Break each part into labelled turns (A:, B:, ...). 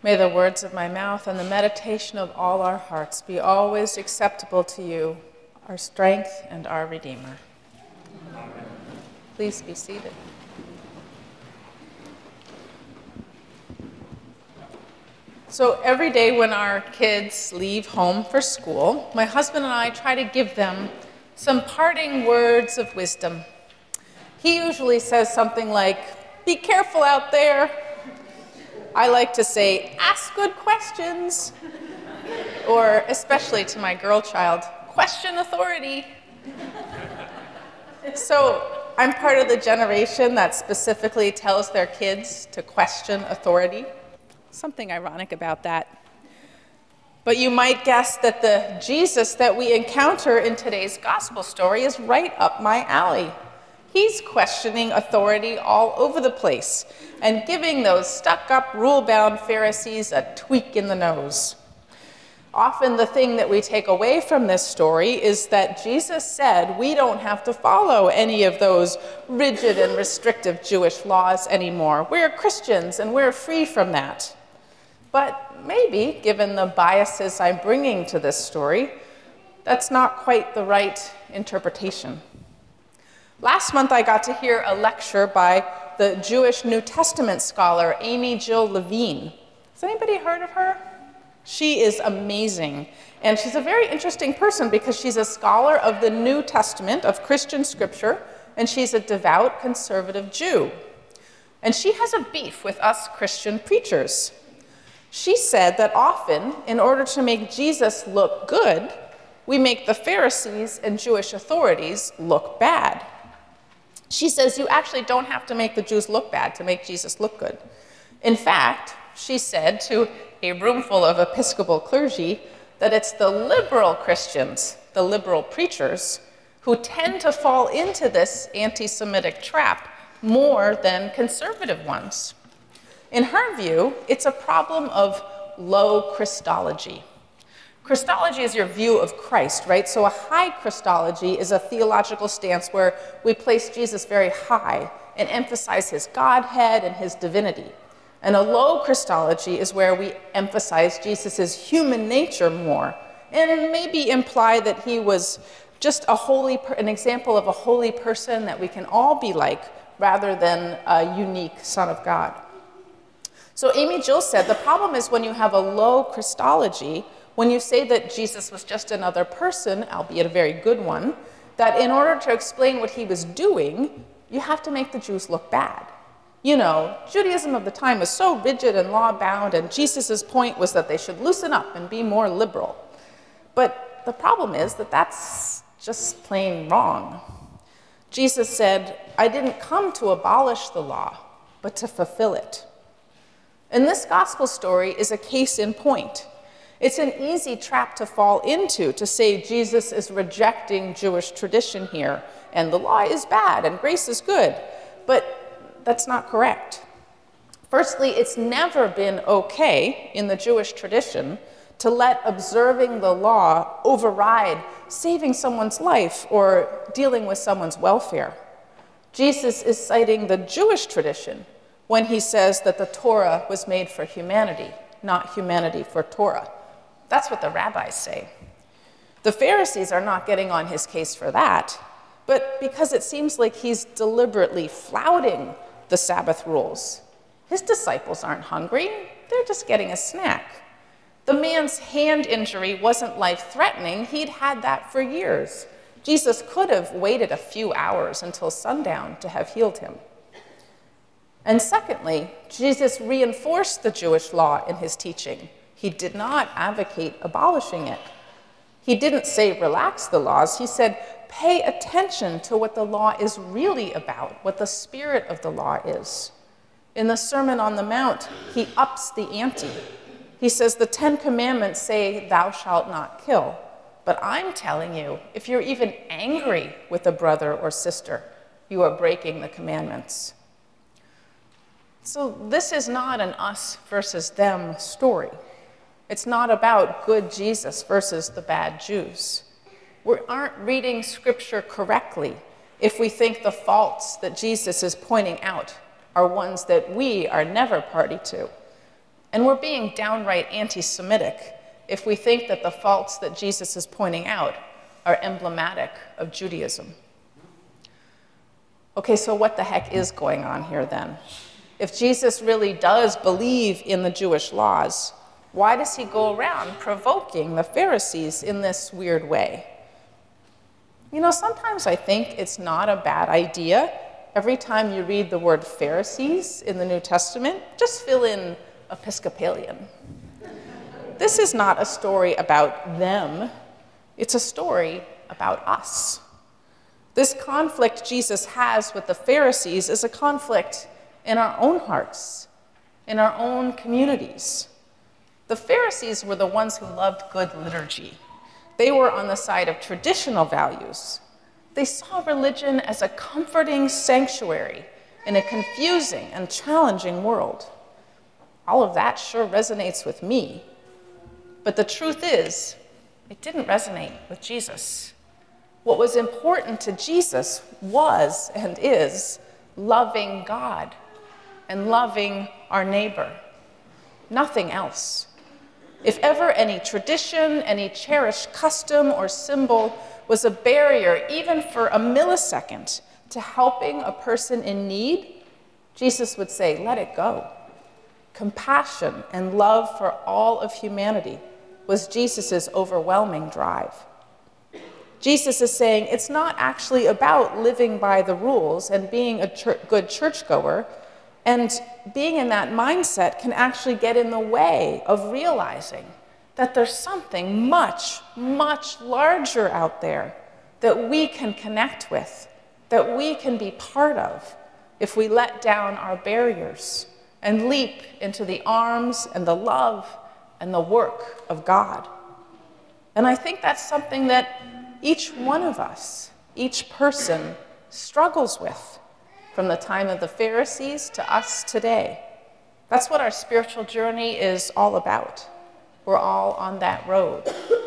A: May the words of my mouth and the meditation of all our hearts be always acceptable to you, our strength and our Redeemer. Amen. Please be seated. So every day when our kids leave home for school, my husband and I try to give them some parting words of wisdom. He usually says something like, "Be careful out there." I like to say, "Ask good questions," or especially to my girl child, "Question authority." So I'm part of the generation that specifically tells their kids to question authority. Something ironic about that. But you might guess that the Jesus that we encounter in today's gospel story is right up my alley. He's questioning authority all over the place and giving those stuck-up, rule-bound Pharisees a tweak in the nose. Often the thing that we take away from this story is that Jesus said we don't have to follow any of those rigid and restrictive Jewish laws anymore. We're Christians and we're free from that. But maybe, given the biases I'm bringing to this story, that's not quite the right interpretation. Last month, I got to hear a lecture by the Jewish New Testament scholar Amy Jill Levine. Has anybody heard of her? She is amazing. And she's a very interesting person because she's a scholar of the New Testament, of Christian scripture, and she's a devout conservative Jew. And she has a beef with us Christian preachers. She said that often, in order to make Jesus look good, we make the Pharisees and Jewish authorities look bad. She says you actually don't have to make the Jews look bad to make Jesus look good. In fact, she said to a room full of Episcopal clergy that it's the liberal Christians, the liberal preachers, who tend to fall into this anti-Semitic trap more than conservative ones. In her view, it's a problem of low Christology. Christology is your view of Christ, right? So a high Christology is a theological stance where we place Jesus very high and emphasize his Godhead and his divinity. And a low Christology is where we emphasize Jesus' human nature more and maybe imply that he was just an example of a holy person that we can all be like rather than a unique Son of God. So Amy Jill said the problem is when you have a low Christology, when you say that Jesus was just another person, albeit a very good one, that in order to explain what he was doing, you have to make the Jews look bad. You know, Judaism of the time was so rigid and law-bound, and Jesus' point was that they should loosen up and be more liberal. But the problem is that that's just plain wrong. Jesus said, "I didn't come to abolish the law, but to fulfill it." And this gospel story is a case in point. It's an easy trap to fall into, to say Jesus is rejecting Jewish tradition here, and the law is bad and grace is good. But that's not correct. Firstly, it's never been okay in the Jewish tradition to let observing the law override saving someone's life or dealing with someone's welfare. Jesus is citing the Jewish tradition when he says that the Torah was made for humanity, not humanity for Torah. That's what the rabbis say. The Pharisees are not getting on his case for that, but because it seems like he's deliberately flouting the Sabbath rules. His disciples aren't hungry, they're just getting a snack. The man's hand injury wasn't life-threatening, he'd had that for years. Jesus could have waited a few hours until sundown to have healed him. And secondly, Jesus reinforced the Jewish law in his teaching. He did not advocate abolishing it. He didn't say relax the laws. He said pay attention to what the law is really about, what the spirit of the law is. In the Sermon on the Mount, he ups the ante. He says the 10 Commandments say thou shalt not kill. But I'm telling you, if you're even angry with a brother or sister, you are breaking the commandments. So this is not an us versus them story. It's not about good Jesus versus the bad Jews. We aren't reading Scripture correctly if we think the faults that Jesus is pointing out are ones that we are never party to. And we're being downright anti-Semitic if we think that the faults that Jesus is pointing out are emblematic of Judaism. Okay, so what the heck is going on here then? If Jesus really does believe in the Jewish laws, why does he go around provoking the Pharisees in this weird way? You know, sometimes I think it's not a bad idea. Every time you read the word Pharisees in the New Testament, just fill in Episcopalian. This is not a story about them. It's a story about us. This conflict Jesus has with the Pharisees is a conflict in our own hearts, in our own communities. The Pharisees were the ones who loved good liturgy. They were on the side of traditional values. They saw religion as a comforting sanctuary in a confusing and challenging world. All of that sure resonates with me. But the truth is, it didn't resonate with Jesus. What was important to Jesus was and is loving God and loving our neighbor. Nothing else. If ever any tradition, any cherished custom or symbol was a barrier, even for a millisecond, to helping a person in need, Jesus would say, let it go. Compassion and love for all of humanity was Jesus' overwhelming drive. Jesus is saying it's not actually about living by the rules and being a good churchgoer, and being in that mindset can actually get in the way of realizing that there's something much, much larger out there that we can connect with, that we can be part of if we let down our barriers and leap into the arms and the love and the work of God. And I think that's something that each one of us, each person, struggles with from the time of the Pharisees to us today. That's what our spiritual journey is all about. We're all on that road.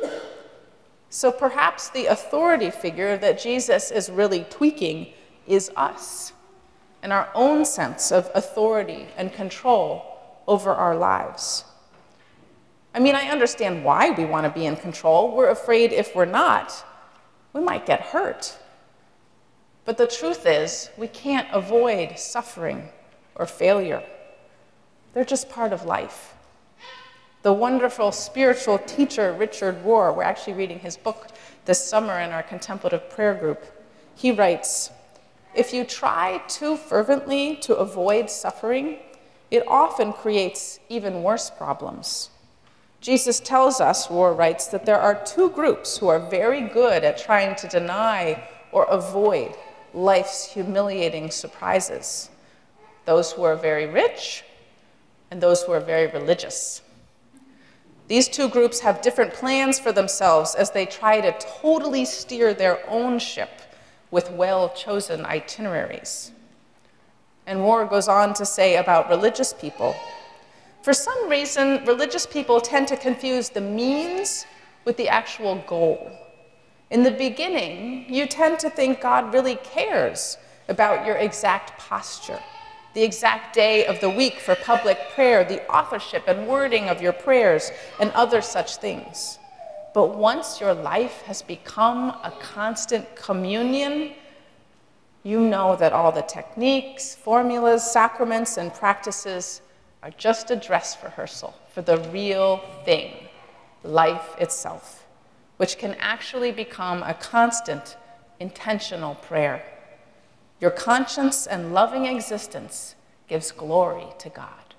A: So perhaps the authority figure that Jesus is really tweaking is us and our own sense of authority and control over our lives. I mean, I understand why we want to be in control. We're afraid if we're not, we might get hurt. But the truth is, we can't avoid suffering or failure. They're just part of life. The wonderful spiritual teacher, Richard Rohr, we're actually reading his book this summer in our contemplative prayer group. He writes, if you try too fervently to avoid suffering, it often creates even worse problems. Jesus tells us, Rohr writes, that there are two groups who are very good at trying to deny or avoid life's humiliating surprises. Those who are very rich and those who are very religious. These two groups have different plans for themselves as they try to totally steer their own ship with well-chosen itineraries. And Rohr goes on to say about religious people, for some reason, religious people tend to confuse the means with the actual goal. In the beginning, you tend to think God really cares about your exact posture, the exact day of the week for public prayer, the authorship and wording of your prayers, and other such things. But once your life has become a constant communion, you know that all the techniques, formulas, sacraments, and practices are just a dress rehearsal for the real thing, life itself, which can actually become a constant, intentional prayer. Your conscience and loving existence gives glory to God.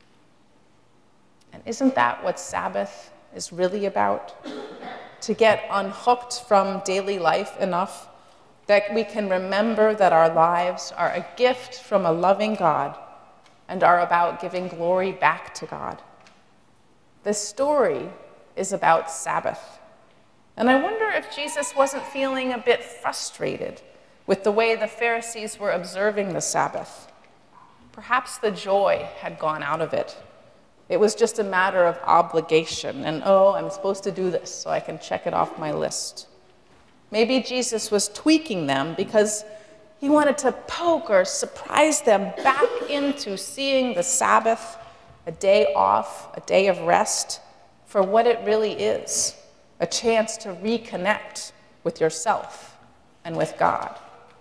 A: And isn't that what Sabbath is really about? To get unhooked from daily life enough that we can remember that our lives are a gift from a loving God and are about giving glory back to God. This story is about Sabbath. And I wonder if Jesus wasn't feeling a bit frustrated with the way the Pharisees were observing the Sabbath. Perhaps the joy had gone out of it. It was just a matter of obligation, and I'm supposed to do this so I can check it off my list. Maybe Jesus was tweaking them because he wanted to poke or surprise them back into seeing the Sabbath a day off, a day of rest, for what it really is, a chance to reconnect with yourself and with God.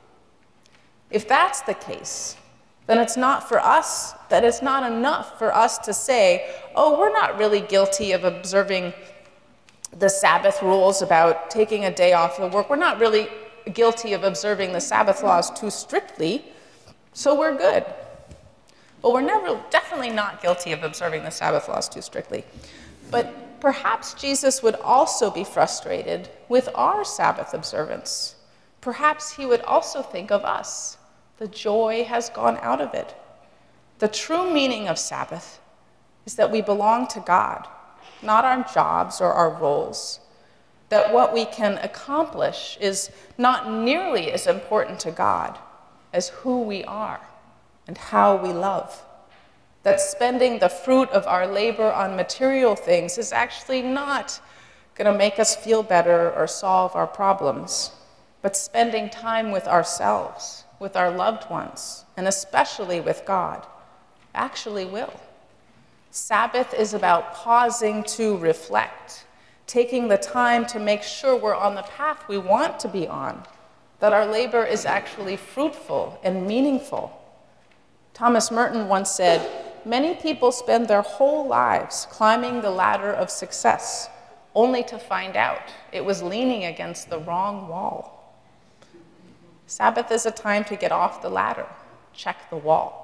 A: If that's the case, then it's not for us, that it's not enough for us to say, oh, we're not really guilty of observing the Sabbath rules about taking a day off of work. We're not really guilty of observing the Sabbath laws too strictly, so we're good. Well, we're definitely not guilty of observing the Sabbath laws too strictly. But perhaps Jesus would also be frustrated with our Sabbath observance. Perhaps he would also think of us. The joy has gone out of it. The true meaning of Sabbath is that we belong to God, not our jobs or our roles. That what we can accomplish is not nearly as important to God as who we are and how we love. That spending the fruit of our labor on material things is actually not going to make us feel better or solve our problems, but spending time with ourselves, with our loved ones, and especially with God, actually will. Sabbath is about pausing to reflect, taking the time to make sure we're on the path we want to be on, that our labor is actually fruitful and meaningful. Thomas Merton once said, "Many people spend their whole lives climbing the ladder of success, only to find out it was leaning against the wrong wall." Sabbath is a time to get off the ladder, check the wall.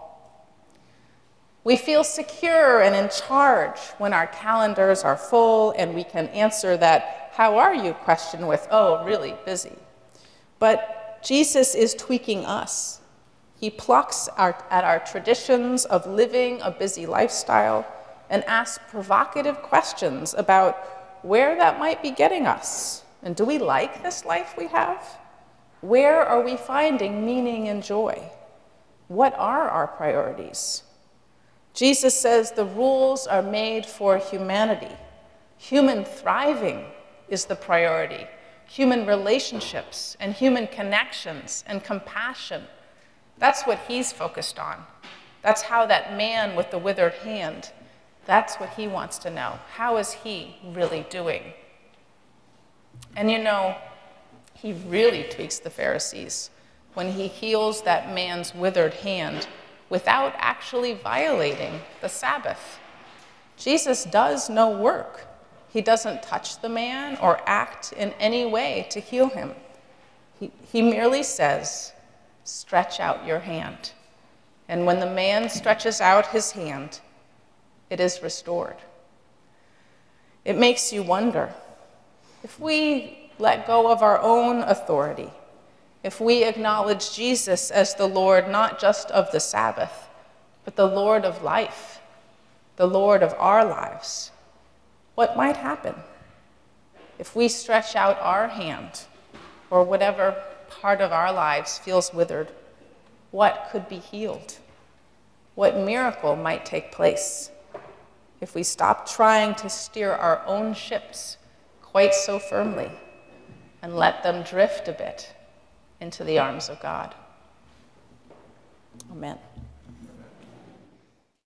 A: We feel secure and in charge when our calendars are full and we can answer that "how are you?" question with, "oh, really busy." But Jesus is tweaking us. He plucks at our traditions of living a busy lifestyle and asks provocative questions about where that might be getting us. And do we like this life we have? Where are we finding meaning and joy? What are our priorities? Jesus says the rules are made for humanity. Human thriving is the priority. Human relationships and human connections and compassion. That's what he's focused on. That's how that man with the withered hand, that's what he wants to know. How is he really doing? And you know, he really tweaks the Pharisees when he heals that man's withered hand without actually violating the Sabbath. Jesus does no work. He doesn't touch the man or act in any way to heal him. He merely says, "Stretch out your hand." And when the man stretches out his hand, it is restored. It makes you wonder, if we let go of our own authority, if we acknowledge Jesus as the Lord not just of the Sabbath, but the Lord of life, the Lord of our lives, what might happen? If we stretch out our hand, or whatever part of our lives feels withered, what could be healed? What miracle might take place if we stop trying to steer our own ships quite so firmly and let them drift a bit into the arms of God? Amen.